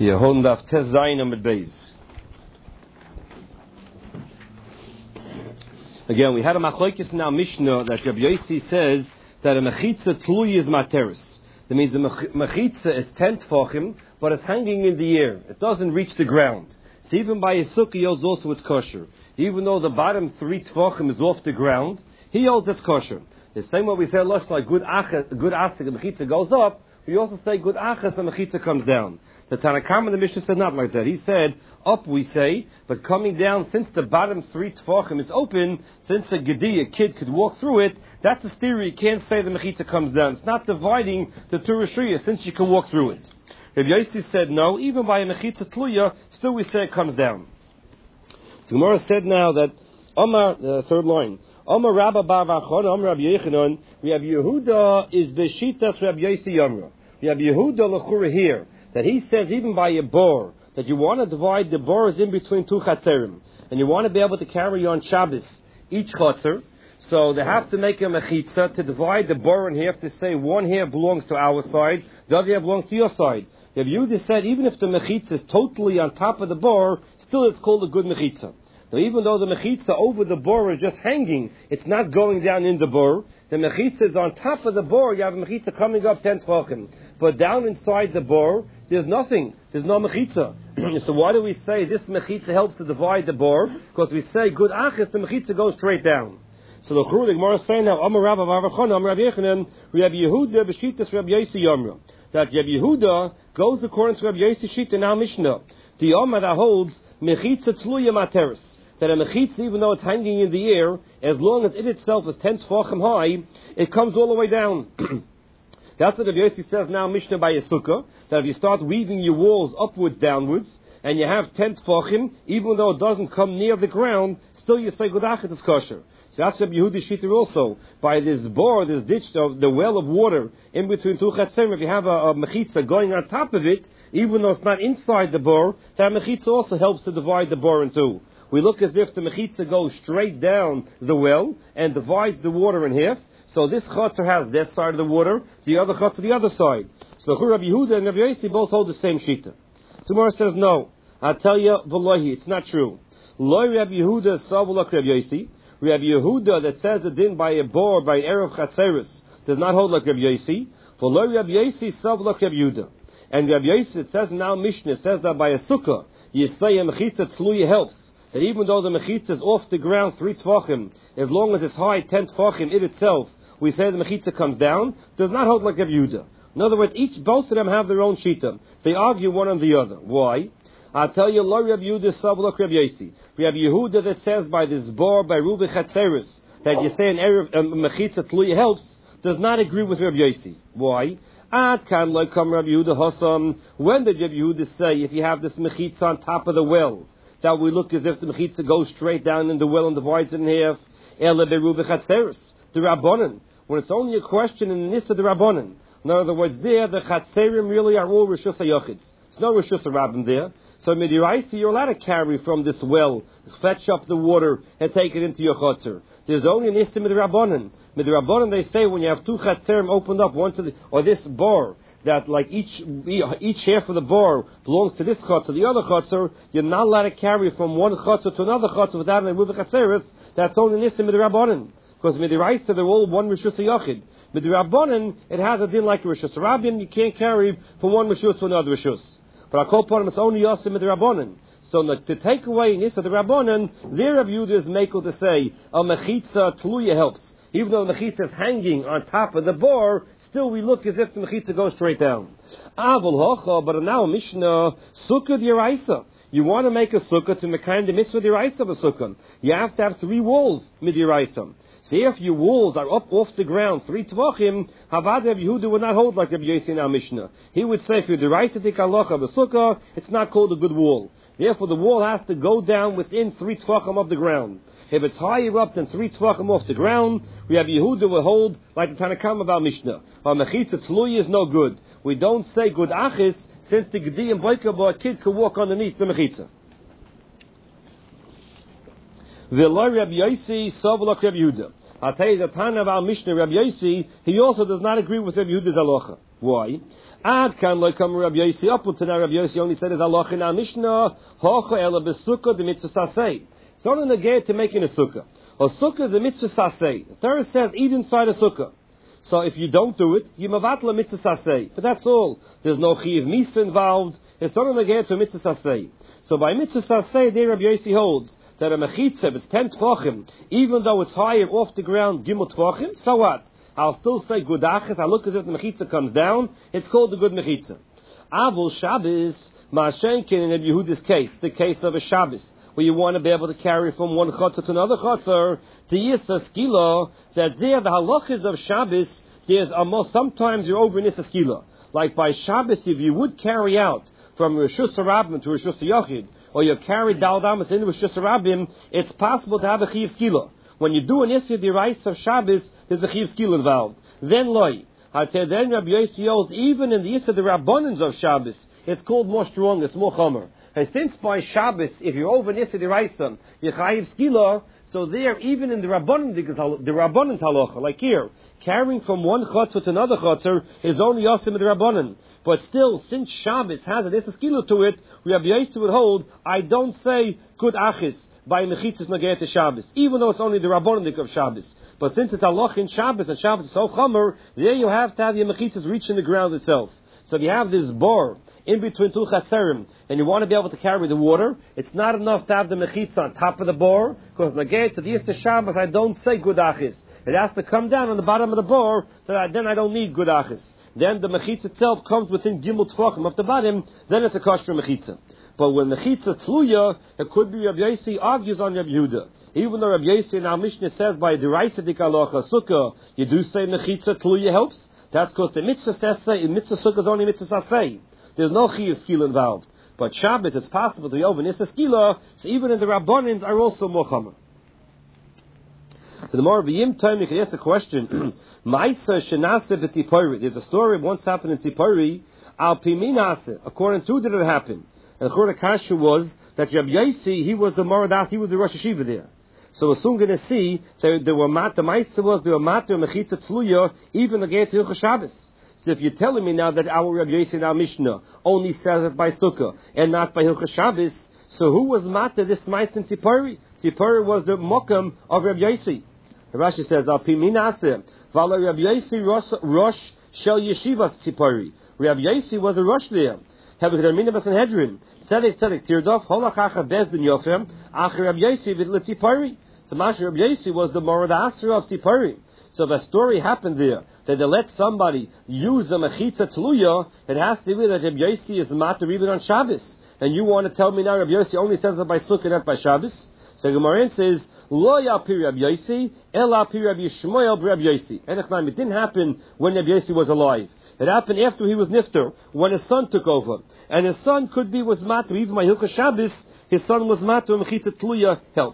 Yehon Daf Tes Zayin Amud Beis. Again, we had a machlokes in our Mishnah that Rabbi Yossi says that a mechitza tluy is materis. That means the mechitza is 10 tefachim, but it's hanging in the air. It doesn't reach the ground. So even by a sukkah, he holds also it's kosher. Even though the bottom 3 tefachim is off the ground, he holds it's kosher. The same way we say, like good asik, the mechitza goes up, we also say good achas, the mechitza comes down. The Tanakam in the Mishnah said not like that. He said, up we say, but coming down, since the bottom 3 tefachim is open, since a gedi, a kid, could walk through it, that's a theory. You can't say the mechitza comes down. It's not dividing the Torah Shriya, since you can walk through it. Rabbi Yossi said, no, even by a mechitza tluya, still we say it comes down. So Gemara said now that, Omar, the third line, Omar Rabba Bar Vachon, Omar Rabbi Yechanan, Rabbi Yehuda is Beshitas Rabbi Yossi Yomra. Rabbi Yehuda Lechura here, that he says even by a bor, that you want to divide the bors in between 2 chatzerim, and you want to be able to carry on Shabbos each chatzer, so they have to make a mechitza to divide the bor in half, to say one half belongs to our side, the other half belongs to your side. Rabbi Yehuda said even if the mechitza is totally on top of the bor, still it's called a good mechitza. Now even though the mechitza over the bor is just hanging, it's not going down in the bor, the mechitza is on top of the bor, you have a mechitza coming up 10 tefachim. But down inside the bor, there's nothing. There's no mechitza. So why do we say this mechitza helps to divide the bor? Because we say good achis, the mechitza goes straight down. So the Gemara is saying now, Amar Rabba Bar Vachon, Amar Rabbi Yechanan, Rabbi Yehuda b'shitas Rabbi Yossi Yomra. That Rabbi Yehuda goes according to Rabbi Yossi Shita in our Mishnah. The Amar that holds mechitza tluya materis. That a mechitza, even though it's hanging in the air, as long as it itself is 10 tefachim high, it comes all the way down. That's what Rabbi Yossi says now, Mishnah by a sukkah, that if you start weaving your walls upwards, downwards, and you have 10 tefachim, even though it doesn't come near the ground, still you say good achas is kosher. So that's Rabbi Yehuda Shita also. By this bore, this ditch, the well of water in between 2 chatzerim, if you have a mechitza going on top of it, even though it's not inside the bore, that mechitza also helps to divide the bore in 2. We look as if the mechitza goes straight down the well and divides the water in half. So this chutzner has that side of the water, the other chutzner the other side. So Rabbi Yehuda and Rabbi Yossi both hold the same shita. So Gemara says no. I tell you, v'lohi, it's not true. Loi Rabbi Yehuda savulak Rabbi Yossi. Rabbi Yehuda that says it in by a bor by erev chatzeris does not hold like Rabbi Yossi. V'loi Rabbi Yossi savulak Rabbi Yehuda. And Rabbi Yossi, it says in our Mishnah, says that by a sukkah you say a mechitza tzluya helps. That even though the mechitza is off the ground 3 tefachim, as long as it's high 10 tefachim in itself, we say the mechitza comes down, does not hold like Rabbi Yehuda. In other words, both of them have their own shita. They argue one on the other. Why? I'll tell you, Lo Rabbi Yehuda Savlok Rabbi Yossi. Rabbi Yehuda that says by this bor, by Rubi Chatzeris, that you say an mechitza tluya helps, does not agree with Rabbi Yossi. Why? Ad kan lo kam Rabbi Yehuda Hasam. When did Rabbi Yehuda say if you have this mechitza on top of the well, that we look as if the mechitza goes straight down in the well and divides it in half? Ele berubi chatzeris, the rabbanon. When it's only a question in the nissa the rabbanon. In other words, there the chatzerim really are all rishus hayochids. There's no rishus rabbin there. So midiraisi, you're allowed to carry from this well, fetch up the water and take it into your chatzer. There's only an issa midrabbanon. Midrabbanon, they say when you have 2 chatzerim opened up, one to the, or this bar, that like each half of the bar belongs to this chutzner, the other chutzner, you're not allowed to carry from one chutzner to another chutzner without an eruv chatzeris. That's only nisim midrabbanon, because midiraisa they're all one rishus yachid. Midrabbanon it has a din like rishus rabbin. You can't carry from one rishus to another rishus. But I call upon him it's only yasim midrabbanon. So to take away nisa the rabbanon, their Rabbi Yehuda is makel to say a mechitza tluya helps, even though the mechitza is hanging on top of the bar. Still, we look as if the mechitza goes straight down. Avol hocha, but now Mishnah sukkah d'iraisa. You want to make a sukkah to mekayim the mitzvah d'iraisa of a sukkah. You have to have 3 walls midiraisa. So if your walls are up off the ground 3 tvachim, Havad Rabbi Yehuda would not hold like Rabbi Yossi in our Mishnah. He would say if you're d'iraisa tikalocha of a sukkah, it's not called a good wall. Therefore, the wall has to go down within 3 tvachim of the ground. If it's higher up than 3 tvachim off the ground, Rabbi Yehuda will hold like the Tanakam of our Mishnah. Our mechitza tluya is no good. We don't say good achis since the gedi and boikabo, a kid could walk underneath the mechitza. V'lo Rabbi Yossi savulak Rabbi Yehuda. I'll tell you the Tana of our Mishnah, Rabbi Yossi, he also does not agree with Rabbi Yehuda's halacha. Why? Ad kan lo come Rabbi Yossi up until now. Rabbi Yossi only said as Allah in our Mishnah, hocha ela besukkah the mitzvah saseh. It's not in the gate to making a sukkah. A sukkah is a mitzvah saseh. The Torah says eat inside a sukkah. So if you don't do it, you mavatla mitzvah saseh. But that's all. There's no chiv misa involved. It's not in the gate to a mitzvah saseh. So by mitzvah saseh, there Rabbi Yossi holds that a mechitza is 10 tvachim, even though it's higher off the ground, gimel tvachim. So what? I'll still say good achas. I look as if the mechitza comes down. It's called the good mechitza. Avul Shabbos, Ma'ashenkin in Rabbi Yehuda's case, the case of a Shabbos, where you want to be able to carry from one chutzah to another chutzah, the Yisa Skila, that there the halachas of Shabbos, there's sometimes you're over in Yisa Skila. Like by Shabbos, if you would carry out from Rishus Harabim to Rishus Yochid, or you carry Dal Damas into Rishus Harabim, it's possible to have a Chiv Skila. When you do an Yisa D'Oraisa of Shabbos, there's a Chiv Skila involved. Then Loi. Then Rabbi Yossi holds, even in the Yisa D'Rabbanans of Shabbos, it's called more strong, it's more chomer. And since by Shabbos, if you're over Yisa D'Oraisa, you chayiv skila, so there, even in the Rabbanan halacha, like here, carrying from one chutzah to another chutzah is only yosim in the Rabbanan. But still, since Shabbos has an Yisa skila to it, Rabbi Yossi would hold, I don't say good achis by mechitzas nageh to Shabbos, even though it's only the Rabbanan of Shabbos. But since it's halach in Shabbos, and Shabbos is so chomer, there you have to have your mechitzas reaching the ground itself. So if you have this bor in between two chatzerim, and you want to be able to carry the water, it's not enough to have the mechitza on top of the bor, because nageh to the Yisa Shabbos, I don't say good achis. It has to come down on the bottom of the bor, so then I don't need good achis. Then the mechitza itself comes within gimel tvachim of the bottom, then it's a kosher mechitza. But when mechitza tluya, it could be Rabbi Yossi argues on Rabbi Yehuda. Even though Rabbi Yossi in our Mishnah says by the D'Oraisa Alocha Sukkah, you do say mechitza tluya helps. That's because the mitzvah says in mitzvah sukkah is only mitzvah saseh. There's no chiyuv skila involved. But Shabbos, it's possible to be over nissa skila, so even in the Rabbanins are also more chomer. So the more V'yim time you can ask the question, Ma'isa shenase v'tzipori. There's a story once happened in Tzipori, al piminase. According to did it happen? And the Chorah Kasha was that Rabbi Yossi, he was the Moradas, he was the Rosh Hashiva there. So we're soon going to see that there were the Ma'isa was there were matter mechitza tzluya even again to Hilchos Shabbos. So if you're telling me now that our Rabbi Yossi in our Mishnah only says it by Sukkah and not by Hilchos Shabbos, so who was matter this Ma'isa in Tzipori? Tzipori was the Mokam of Rabbi Yossi. The Rashi says, Al pi minaseh, v'ala Rabbi Yossi Rosh Shel Yeshivas Tzipori. Rabbi Yossi was a Rosh there. Have a Mina Basanhedrin. Tzedek Tirdof Holachacha Bezdin Yofem Acher Rabbi Yossi Vidle Tzipori. So Masha Rabbi Yossi was the Morad Asra of Tzipori. So if a story happened there that they let somebody use the mechitza tluya, it has to be that Rabbi Yossi is matter even on Shabbos. And you want to tell me now Rabbi Yossi only says it by Sukkah, not by Shabbos? So Gemara says, Lo yapi Rabbi Yossi, El api Rabbi Shmuel Rabbi Yossi. And it didn't happen when Rabbi Yossi was alive. It happened after he was nifter, when his son took over. And his son could be was matter, even by Hilchos Shabbos, his son was matter, mechitza tluya helps.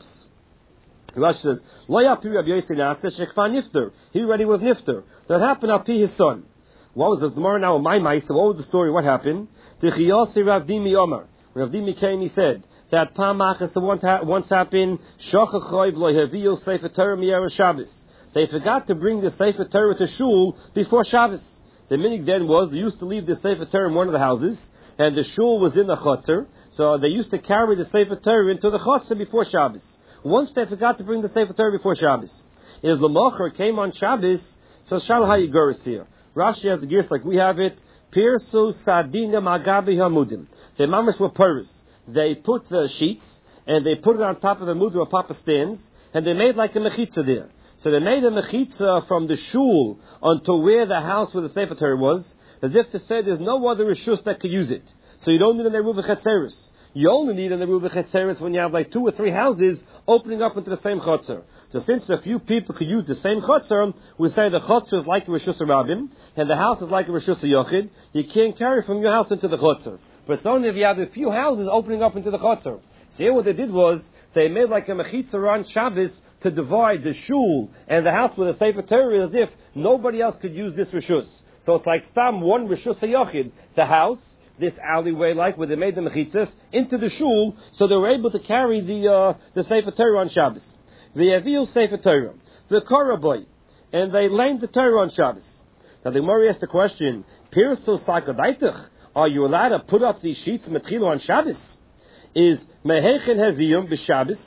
Rashi says, Lo yapi Rabbi Yossi nase shekfa nifter. He already was nifter. That happened api his son. What was the tomorrow now? My ma'isa. What was the story? What happened? Tichiyasi Rav Dimi Omar. Rav Dimi came. He said that Pamachas once happened. Shochachoyv lo heviu Sefer Torah miyera Shabbos. They forgot to bring the Sefer Torah to shul before Shabbos. The minig then was they used to leave the Sefer Torah in one of the houses, and the shul was in the chutzner. So they used to carry the Sefer Torah into the chutzner before Shabbos. Once they forgot to bring the Sefer Torah before Shabbos, is L'mocher came on Shabbos. So Shal Hayigoris here. Rashi has the gears like we have it. Pirsu Sadina Magabi Hamudim. The mamash were puris. They put the sheets and they put it on top of the mudim or papa stands, and they made like a mechitza there. So they made a mechitza from the shul onto where the house where the Sefer Torah was, as if to say there's no other rishus that could use it. So you don't need an eruv chetzeris. You only need an eruv chetzeris when you have like 2 or 3 houses opening up into the same chotzer. So since a few people could use the same chotzer, we say the chotzer is like a rishus rabim, and the house is like a rishus yochid. You can't carry from your house into the chotzer. But it's only if you have a few houses opening up into the chotzer. So here what they did was, they made like a mechitza on Shabbos to divide the shul and the house with a Sefer Torah as if nobody else could use this rishus. So it's like stam one rishus yochid, the house, this alleyway like where they made the mechitzas into the shul, so they were able to carry the Sefer Torah on Shabbos. The Avil Sefer Torah, the Koraboy, and they lamed the Torah on Shabbos. Now the Gemara asked the question, Pirso Sakadaitach, are you allowed to put up these sheets Matchila on Shabbos? Is Mehechen Heviyum b'Shabbos?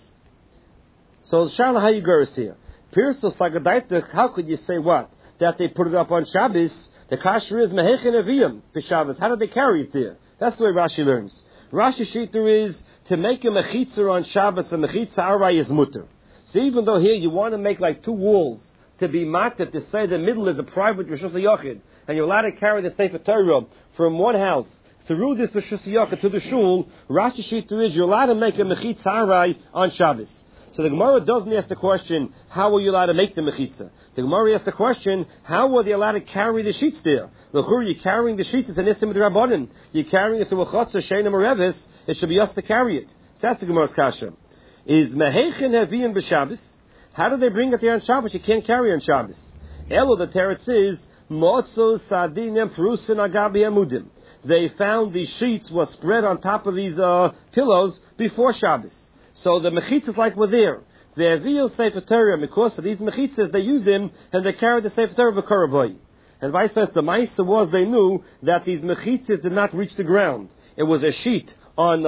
So Shala Hayiguris here. Pirso Sakadaitach, how could you say what? That they put it up on Shabbos? The kasher is Mehechen Heviyum b'Shabbos. How did they carry it there? That's the way Rashi learns. Rashi Shita is to make a mechitza on Shabbos, a mechitza aray is mutter. So even though here you want to make like two walls to be matter, to say the middle is a private Rosh Hashanah, and you're allowed to carry the Sefer Torah from one house through this Rosh Hashanah to the shul, Rashi Shita is you're allowed to make a mechitza aray on Shabbos. So the Gemara doesn't ask the question, how are you allowed to make the mechitza? The Gemara asks the question, how were they allowed to carry the sheets there? You're carrying the sheets, it's an isim d'Rabbanan. You're carrying it to a chotzer, sheina merevis, it should be us to carry it. So that's the Gemara's kasha. Is mehechen heviyin b'Shabbos? How do they bring it there on Shabbos? You can't carry on Shabbos. Elo, the teretz is, motzo sadinem prusin agabi amudim. They found these sheets were spread on top of these pillows before Shabbos. So the mechitzas like were there. The Aviyah Sefer Torah, because of these mechitzas, they used them and they carried the Sefer Torah b'Koraboy. And vice versa, the Maisa was they knew that these mechitzas did not reach the ground. It was a sheet on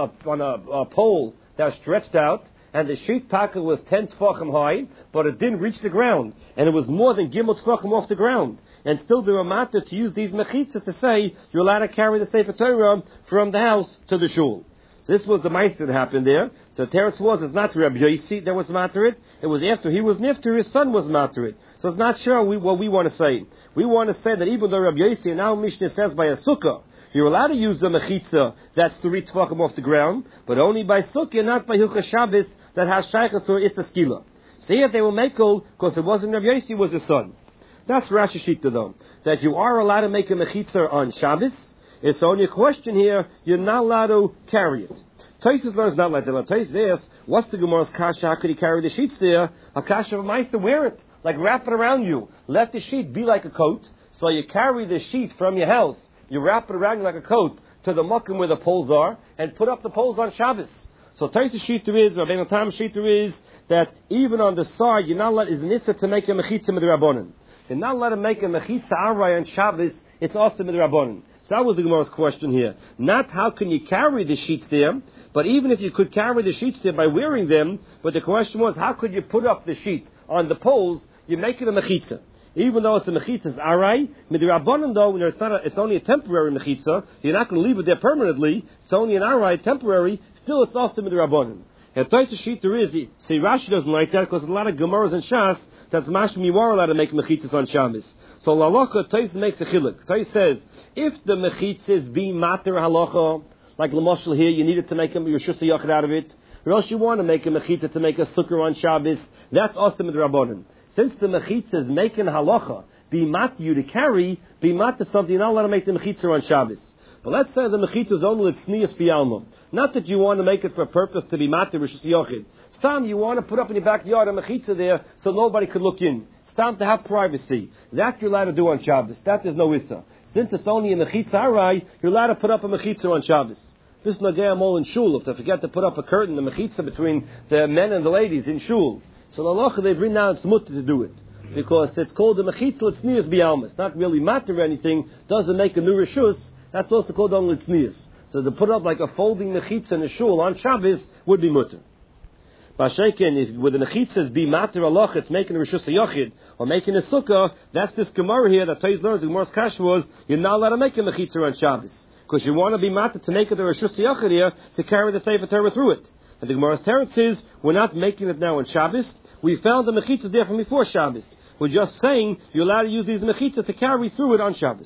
a pole that was stretched out, and the sheet taka was 10 tefachim high, but it didn't reach the ground, and it was more than gimel tefachim off the ground. And still there were matter to use these mechitzas to say you're allowed to carry the Sefer Torah from the house to the shul. So this was the mice that happened there. So Teretz was, it's not Rabbi Yosi that was materit. It was after he was nifter, his son was materit. So it's not sure what we want to say. We want to say that even though Rabbi Yosi, and now Mishnah says by a sukkah, you're allowed to use the mechitza that's 3 tefachim off the ground, but only by sukkah, not by Hilchas Shabbos that has shaychus or Issa Skila. So here they will make because it wasn't Rabbi Yosi, it was his son. That's Rashi Shita though, that you are allowed to make a mechitza on Shabbos. It's only a question here, you're not allowed to carry it. Taisus learns not like that. Taisus asks, what's the Gemara's kasha? How could he carry the sheets there? A kasha of a mice to wear it. Like wrap it around you. Let the sheet be like a coat. So you carry the sheet from your house. You wrap it around you like a coat to the mukim where the poles are and put up the poles on Shabbos. So Taisus Shita is, Rabbeinu Tam Shita is, that even on the side, you're not allowed, is an issa to make a mechitza midrabanan. You're not allowed to make a mechitza aray on Shabbos. It's also midrabanan. So that was the Gemara's question here. Not how can you carry the sheets there, but even if you could carry the sheets there by wearing them, but the question was, how could you put up the sheet on the poles? You make it a mechitza. Even though it's a mechitza's aray, midrabanan though, it's only a temporary mechitza, you're not going to leave it there permanently, it's only an aray, temporary, still it's also midrabanan. And Taisus Shita is, see Rashi doesn't like that because a lot of Gemaras and Shas, that's mashma you are allowed to make mechitzas on Shabbos. So Lalacha Taisus makes a chiluk. Taisus says, if the mechitzas be mater halacha, like Lamashal here, you needed to make a Reshus Yachid out of it, or else you want to make a mechitza to make a sukkah on Shabbos, that's also midrabanan. Since the mechitza is making halacha, be mat you to carry, be mat to something, you're not allowed to make the mechitza on Shabbos. But let's say the mechitza is only tznius b'yalma. Not that you want to make it for a purpose to be mat to Reshus Yachid. Stam, you want to put up in your backyard a mechitza there so nobody could look in. Stam to have privacy. That you're allowed to do on Shabbos. That is no issa. Since it's only a mechitza aray, you're allowed to put up a mechitza on Shabbos. This nagayam all in shul. If they forget to put up a curtain, the mechitza between the men and the ladies in shul. So the halacha they've written down it's mutter to do it. Because it's called the mechitza l'tznius b'yalma. It's not really matter or anything. Doesn't make a new reshus. That's also called only l'tznius. So to put up like a folding mechitza in a shul on Shabbos would be mutter. Bashaykin, if with the mechitzas be mater alach, it's making a reshus yachid or making a sukkah. That's this gemara here that Taisus learns. The Gemara's kasha was you're not allowed to make a mechitza on Shabbos because you want to be mater to make it a reshus yachid here to carry the Sefer Torah through it. And the Gemara's teretz is we're not making it now on Shabbos. We found the mechitzas there from before Shabbos. We're just saying you're allowed to use these mechitzas to carry through it on Shabbos.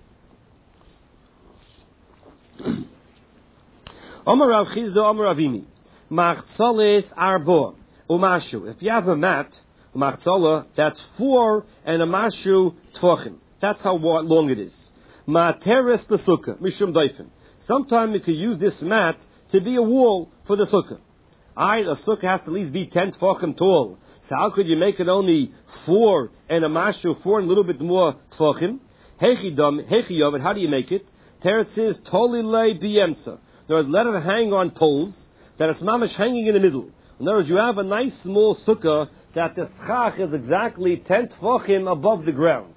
Amar Rav Chizda, Amar Avimi. Machzoles arbo umashu. If you have a mat, machzola, that's 4 and a mashu tvachim. That's how long it is. Materes besukkah mishum doifen. Sometimes you could use this mat to be a wall for the sukkah. A sukkah has to at least be 10 tvachim tall. So how could you make it only 4 and a mashu, 4 and a little bit more tvachim? Hechi yovet, how do you make it? Teretz says tolilei biyemsa. There is let it hang on poles that it's mamish hanging in the middle. In other words, you have a nice small sukkah that the schach is exactly 10 tefachim above the ground.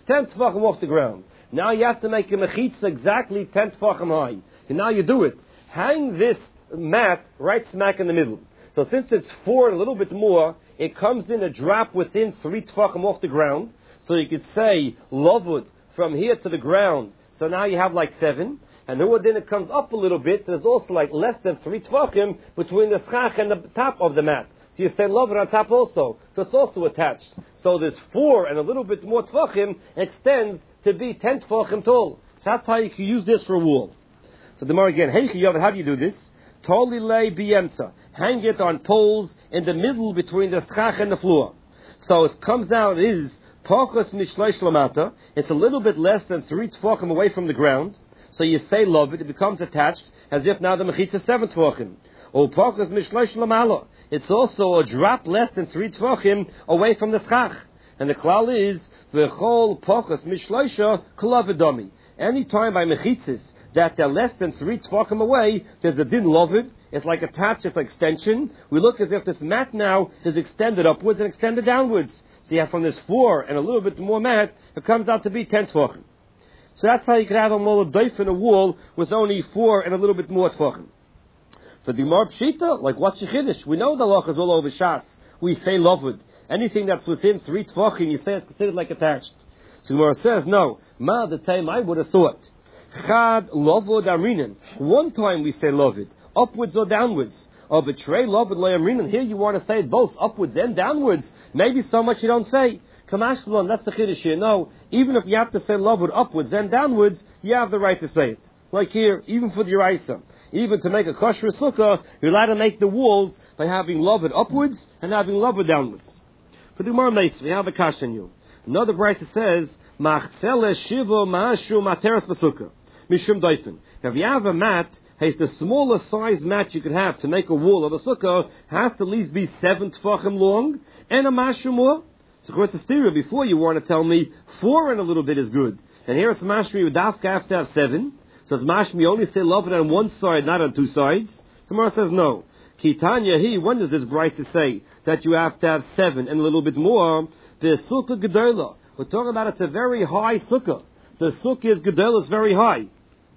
10 tefachim off the ground. Now you have to make a mechitza exactly 10 tefachim high. And now you do it. Hang this mat right smack in the middle. So since it's 4 and a little bit more, it comes in a drop within 3 tefachim off the ground. So you could say, Lovud, from here to the ground. So now you have like 7. And then it comes up a little bit. There's also like less than 3 tefachim between the schach and the top of the mat. So you say Lovud on top also. So it's also attached. So this 4 and a little bit more tefachim extends to be 10 tefachim tall. So that's how you can use this for a wall. So the more again, how do you do this? Toli lay b'yemsa. Hang it on poles in the middle between the schach and the floor. So it comes down, it is pachos mishleish lamata. It's a little bit less than 3 tefachim away from the ground. So you say love it becomes attached as if now the mechitza is 7 tefachim. Or pachos mishleish lamala. It's also a drop less than 3 tefachim away from the schach. And the klal is v'chol pachos mishleisha kolavidami. Any time by mechitzas that they're less than 3 tefachim away, there's a din lovid. It's like attached, it's like extension. We look as if this mat now is extended upwards and extended downwards. So you have from this 4 and a little bit more mat, it comes out to be 10 tefachim. So that's how you can have a molodoif in a wall with only 4 and a little bit more tefachim. For the more pshita, like what's your chiddush? We know the loch is all over shas. We say lovid. Anything that's within 3 tefachim, you say it's considered like attached. So Gemara says, no. Ma, the time I would have thought. Chad lovod amrinan. One time we say lovid, upwards or downwards. Or betray lovod lo amrinan. Here you want to say it both upwards and downwards. Maybe so much you don't say. Kamashkelon, that's the chiddush here. No, even if you have to say lovod upwards and downwards, you have the right to say it. Like here, even for the Yeraisa. Even to make a kosher sukkah, you're allowed to make the walls by having lovod upwards and having lovod downwards. For the Gemara Meis, we have a kash on you. Another Brisa says, Machzele shivo ma'ashu materas b'sukkah. Mishum doifen. Now, if you have a mat, it's the smallest size mat you could have to make a wall of a sukkah, has to at least be 7 tefachim long, and a mashu more. So, of course, the stereo before you want to tell me 4 and a little bit is good. And here it's mashmi with dafka have to have 7. So it's mashmi only say love it on one side, not on 2 sides. Tomorrow says no. Kitanya he, when does this Brisa say that you have to have 7 and a little bit more? The sukkah gedola. We're talking about it's a very high sukkah. The sukkah is gedola, it's very high.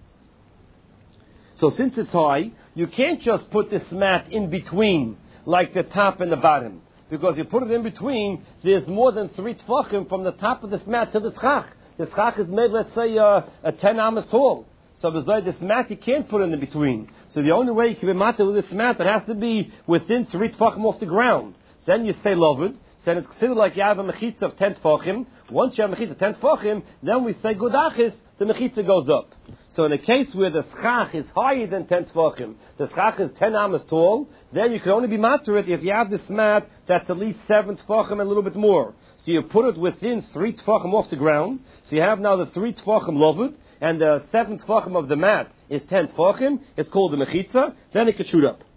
So since it's high, you can't just put this mat in between, like the top and the bottom. Because you put it in between, there's more than 3 tefachim from the top of this mat to the schach. The schach is made, let's say, a 10 amas tall. So besides this mat, you can't put it in between. So the only way you can be matter with this mat, it has to be within 3 tefachim off the ground. So then you say loved. Then it's considered like you have a mechitza of 10 tefachim. Once you have a mechitza of 10 tefachim, then we say godachis, the mechitza goes up. So in a case where the schach is higher than 10 tefachim, the schach is 10 amas tall, then you can only be matter it if you have this mat that's at least 7 tefachim and a little bit more. So you put it within 3 tefachim off the ground. So you have now the 3 tefachim loved, and the 7 tefachim of the mat is 10 tefachim. It's called the mechitza. Then it can shoot up.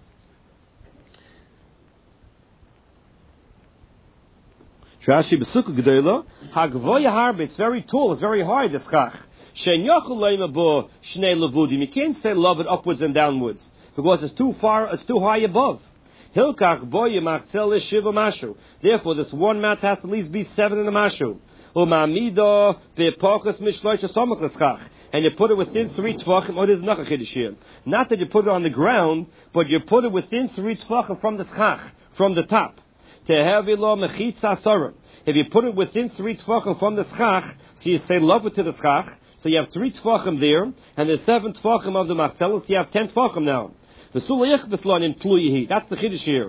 Rashi b'sukkah gedola hagvoya harbe. It's very tall. It's very high. The schach. Shein yochel leima bo shnei levudim. You can't say love it upwards and downwards because it's too far. It's too high above. Hilkach boye machzel shiva mashu. Therefore, this one mat has to at least be 7 in a mashu. Umamido be'pokas mishloisha somach l'schach. And you put it within 3 tefachim. Oh, there's another chiddush here. Not that you put it on the ground, but you put it within 3 tefachim from the schach, from the top. If you put it within 3 tefachim from the schach, so you say love it to the schach, so you have 3 tefachim there, and there's 7 tefachim of the machzelos, you have 10 tefachim now. That's the chiddush here.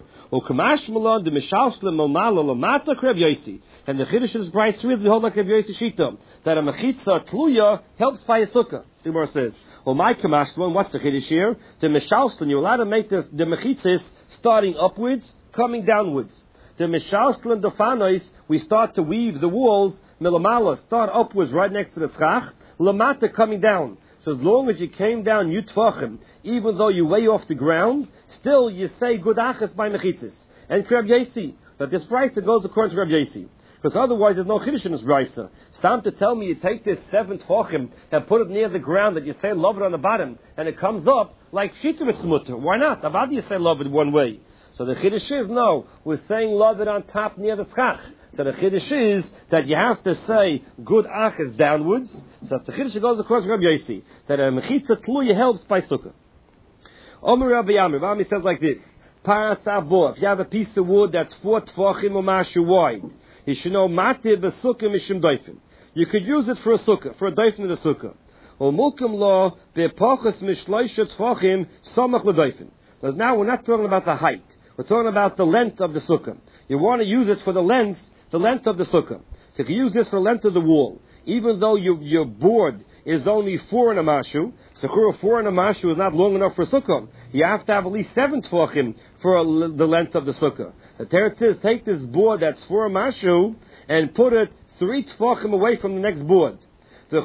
And the chiddush is bright through we hold like Rav Yossi Shita, that a mechitza tluya helps by a sukkah. The Gemara says, well, my kamashlan, what's the chiddush here? The mishalslan, you're allowed to make the mechitzas starting upwards, coming downwards. The mishalslan dofanois, we start to weave the walls, milamala, start upwards right next to the schach, lamata coming down. So as long as you came down yutfachim, even though you're way off the ground, still you say godachas by mechitzas. And Rav Yossi, but this brisa goes according to Rav Yossi. Because otherwise there's no chiddush in this brisa. It's time to tell me you take this 7 tefachim and put it near the ground that you say love it on the bottom, and it comes up like shitavitz mutter. Why not? How do you say love it one way? So the chiddush is no, we're saying love it on top near the schach. So the Chiddush is that you have to say good achas downwards. So the Chiddush goes across Rabbi Yossi, that a mechitza tluya helps by sukkah. Omer Rabbi Yami says like this: Parasabo, if you have a piece of wood that's 4 tefachim or mashu wide, you should know matir b'sukkah mishum doifin. You could use it for a sukkah, for a doifin in the sukkah. Or mulkum lo be'pachas mishloisha tefachim samach l'doifin. Because now we're not talking about the height. We're talking about the length of the sukkah. You want to use it for the length of the sukkah. So if you use this for the length of the wall, even though your board is only 4 and a mashu, Sechura 4 and a mashu is not long enough for sukkah. You have to have at least 7 tefachim for the length of the sukkah. The teretz is, take this board that's 4 mashu and put it 3 tefachim away from the next board. So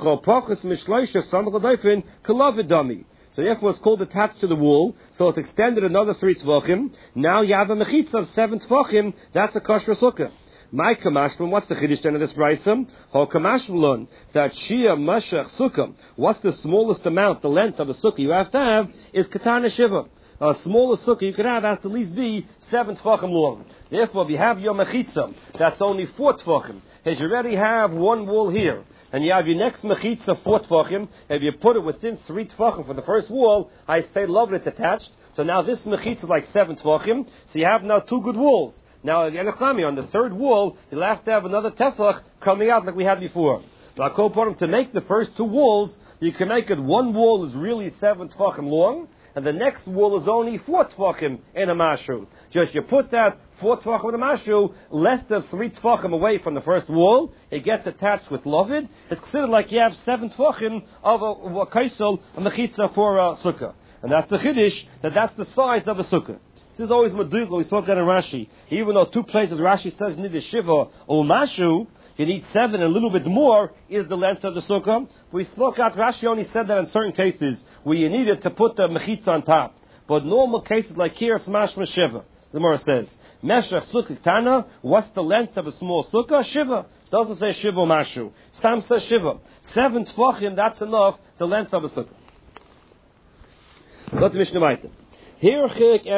therefore it's called attached to the wall, so it's extended another 3 tefachim. Now you have a mechitza of 7 tefachim, that's a kosher sukkah. My kamashman, what's the chiddush then of this brayso? Ho kamashman that shia mashach sukkah. What's the smallest amount, the length of a sukkah you have to have is katana shiva. A smaller sukkah you could have has to at least be 7 tefachim long. Therefore, if you have your mechitza that's only 4 tefachim, as you already have one wall here, and you have your next mechitza 4 tefachim, if you put it within 3 tefachim for the first wall, I say love it, it's attached. So now this mechitza is like 7 tefachim, so you have now 2 good walls. Now, on the 3rd wall, you'll have to have another tefach coming out like we had before. But to make the first 2 walls, you can make it 1 wall is really 7 tefachim long, and the next wall is only 4 tefachim in a mashu. Just you put that 4 tefachim in a mashu, less than 3 tefachim away from the first wall, it gets attached with lovid. It's considered like you have 7 tefachim of a kaisel, a mechitza for a sukkah. And that's the chiddush, that's the size of a sukkah. This is always Meduga. We spoke that in Rashi. Even though 2 places Rashi says you need a shiva or mashu, you need 7 and a little bit more is the length of the sukkah. We spoke out, Rashi only said that in certain cases where you needed to put the mechitza on top. But normal cases like here, it's mashma shiva. The Gemara says, Meshach sukkah tana, what's the length of a small sukkah? Shiva. Doesn't say shiva or mashu. Stam says shiva. 7 tefachim, that's enough, the length of a sukkah. Go to Mishnah Maita. You're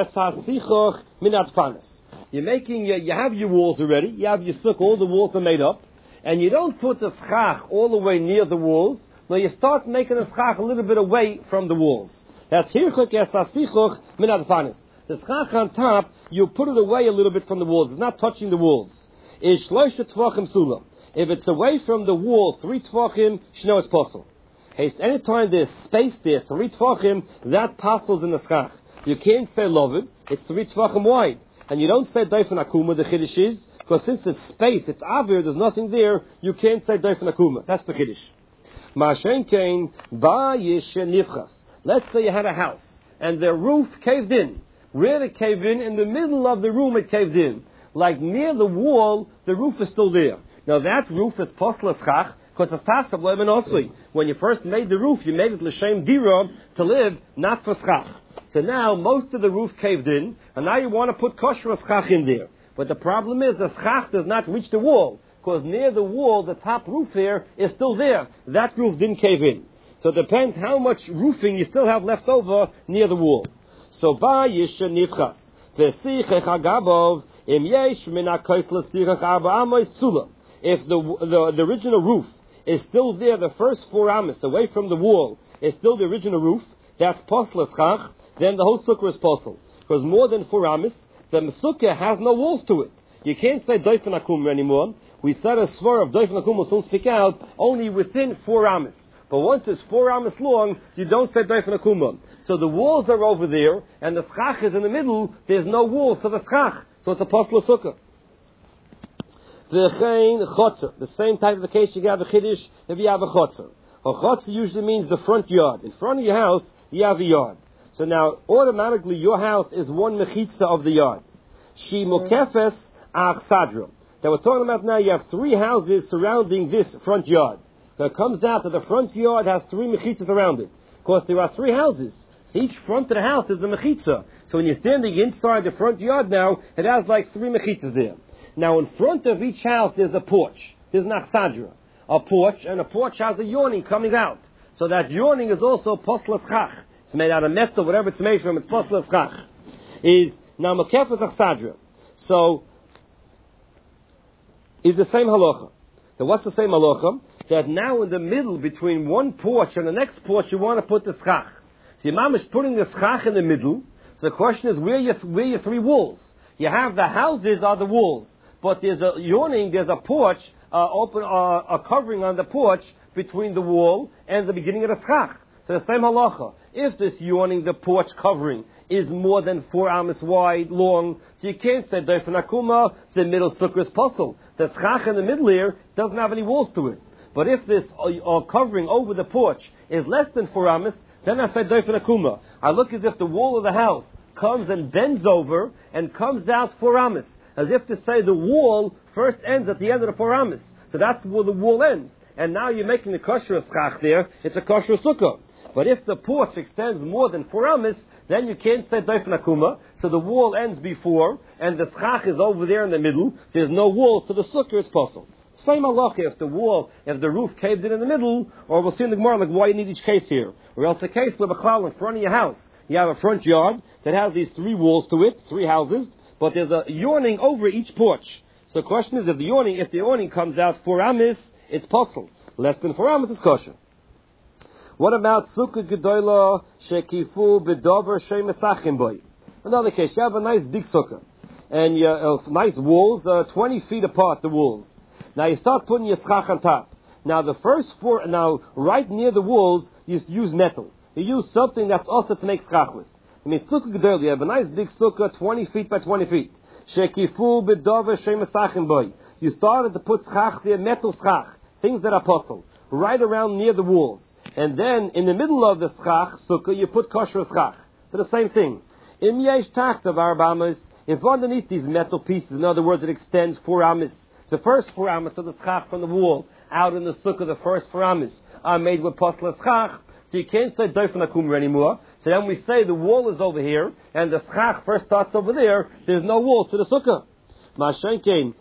making, you have your walls already, you have your sukkah, all the walls are made up, and you don't put the schach all the way near the walls, no, you start making the schach a little bit away from the walls. That's hirchik esasichuch minat panis. The schach on top, you put it away a little bit from the walls, it's not touching the walls. If it's away from the wall, 3 tefachim, shno is possible. Anytime there's space there, 3 tefachim, that passes in the schach. You can't say lovid, it's 3 tefachim wide. And you don't say doifen akuma, the chiddush is, because since it's space, it's avir, there's nothing there, you can't say doifen akuma. That's the chiddush. Ma'ashen kein, ba yish nivchas. Let's say you had a house, and the roof caved in. Where did it cave in the middle of the room it caved in. Like near the wall, the roof is still there. Now that roof is posla schach, because it's tasab le'emen osli. When you first made the roof, you made it l'shem dira, to live, not for schach. So now most of the roof caved in, and now you want to put kosher schach in there. But the problem is the schach does not reach the wall, because near the wall, the top roof here is still there. That roof didn't cave in. So it depends how much roofing you still have left over near the wall. So ba yisha nivchas v'sichech agabov im yesh min ha'kos l'sichech arba amos tzula. If the original roof is still there, the first 4 amos away from the wall is still the original roof, that's posla schach, then the whole sukkah is posel. Because more than 4 amos, the sukkah has no walls to it. You can't say doifen akum anymore. We said a svar of doifen akum will soon speak out only within 4 amos. But once it's 4 amos long, you don't say doifen akuma. So the walls are over there, and the schach is in the middle. There's no walls to the schach, so it's a posla sukkah. The same type of a case you have a chiddush if you have a chotzer. A chotzer usually means the front yard. In front of your house, you have a yard. So now, automatically, your house is 1 mechitza of the yard. She mukefes ach sadra. That we're talking about now, you have 3 houses surrounding this front yard. So it comes out that the front yard has 3 mechitzas around it. Of course, there are 3 houses. So each front of the house is a mechitza. So when you're standing inside the front yard now, it has like 3 mechitzas there. Now, in front of each house, there's a porch. There's an achsadra. A porch, and a porch has a yawning coming out. So that yawning is also posla schach. It's made out of metal, whatever it's made from, it's posla schach. Is now mekefes achsadra. So is the same halacha. So what's the same halacha? That now in the middle between one porch and the next porch you want to put the schach. So your mom is putting the schach in the middle. So the question is, where are your three walls? You have the houses are the walls, but there's a yawning, there's a porch, a covering on the porch between the wall and the beginning of the schach. So the same halacha. If this yawning, the porch covering, is more than 4 amas wide, long, so you can't say doifen akuma, the middle sukkah is puzzle. The schach in the middle here doesn't have any walls to it. But if this covering over the porch is less than 4 amas, then I say doifen akuma. I look as if the wall of the house comes and bends over and comes out 4 amas, as if to say the wall first ends at the end of the 4 amas. So that's where the wall ends. And now you're making the kosher schach there, it's a kosher sukkah. But if the porch extends more than 4 amas, then you can't say doifen akuma. So the wall ends before, and the schach is over there in the middle. There's no wall, so the sukkah is possible. Same halacha if the roof caved in the middle, or we'll see in the Gemara like why you need each case here. Or else the case with a cloud in front of your house. You have a front yard that has these 3 walls to it, 3 houses, but there's a yawning over each porch. So the question is, if the yawning comes out 4 amas, it's possible. Less than 4 amas is kosher. What about sukkah gedola shekifu bedover shemesachim boy? Another case, you have a nice big sukkah, and you nice walls, 20 feet apart, the walls. Now you start putting your schach on top. Now the first 4, right near the walls, you use metal. You use something that's also to make schach with. I mean, sukkah gedola, you have a nice big sukkah, 20 feet by 20 feet. Shekifu bedover shemesachim boy. You started to put schach there, metal schach, things that are puzzle, right around near the walls. And then, in the middle of the schach, sukkah, you put kosher schach. So the same thing. Im yesh tachtav arba amas, if underneath these metal pieces, in other words, it extends 4 amas. The first 4 amas of the schach from the wall, out in the sukkah, the first 4 amas are made with posla schach. So you can't say doifen akumah anymore. So then we say the wall is over here, and the schach first starts over there. There's no wall to the sukkah. Ma'ashenkein,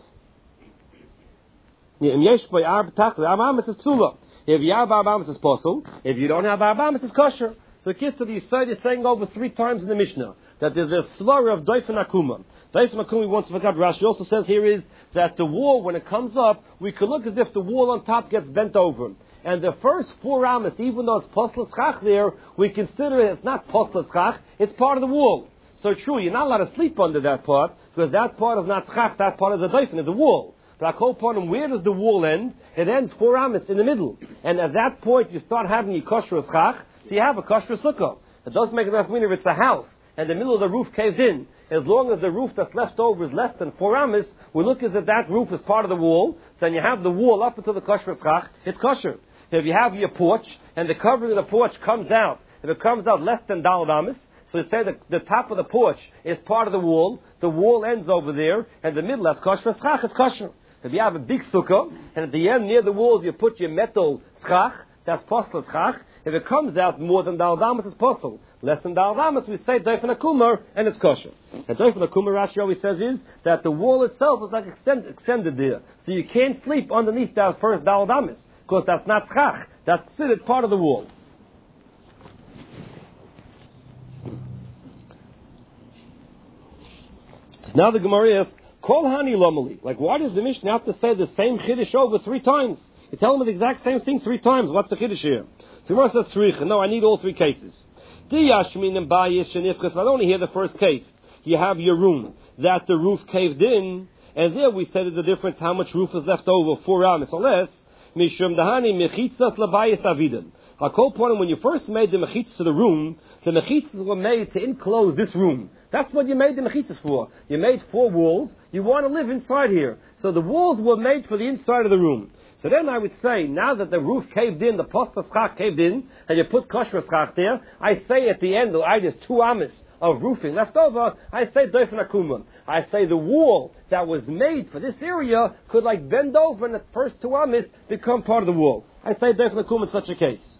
im yesh by arba tachtav arba amas is psula. If you have Arba Amas, it's possible. If you don't have Arba Amas, it's kosher. So Kitzur, the Yisrael is saying over 3 times in the Mishnah that there's a svara of doifen akuma. Doifen akuma, we once forgot, Rashi also says here is that the wall, when it comes up, we could look as if the wall on top gets bent over. And the first 4 amas, even though it's posla schach there, we consider it, it's not posla schach, it's part of the wall. So true, you're not allowed to sleep under that part, because that part is not schach, that part is a doifen, is a wall. But I call upon him, where does the wall end? It ends 4 amas in the middle. And at that point, you start having your kosher schach, so you have a kosher sukkah. It doesn't make enough meaning if it's a house, and the middle of the roof caved in. As long as the roof that's left over is less than 4 amas, we look as if that roof is part of the wall, so then you have the wall up until the kosher schach, it's kosher. If you have your porch, and the covering of the porch comes out, if it comes out less than daled amas, so say the top of the porch is part of the wall ends over there, and the middle has kosher schach, it's kosher. If you have a big sukkah, and at the end near the walls you put your metal schach, that's posla schach. If it comes out more than dal damas, it's possible. Less than dal damas, we say doifen akumah, and it's kosher. And doifen akumah, Rashi always says is that the wall itself is like extended there, so you can't sleep underneath that first dal damas, because that's not schach. That's considered part of the wall. So now the Gemara asks, Kol hani lomali. Like, why does the Mishnah have to say the same chiddush over 3 times? You tell them the exact same thing 3 times. What's the chiddush here? So Gemara says tzricha. No, I need all 3 cases. Diyashmin and bayish and ifkas. I only hear the first case. You have your room that the roof caved in, and there we said the difference how much roof is left over, 4 amas or less. Mishum dahani mechitzas labayis avidim. I call upon when you first made the mechitzas to the room, the mechitzas were made to enclose this room. That's what you made the mechitzas for. You made 4 walls. You want to live inside here. So the walls were made for the inside of the room. So then I would say, now that the roof caved in, the posla schach caved in, and you put kosher schach there, I say at the end, there's 2 amas of roofing left over, I say doifen akumah. I say the wall that was made for this area could like bend over and the first 2 amas become part of the wall. I say doifen akumah in such a case.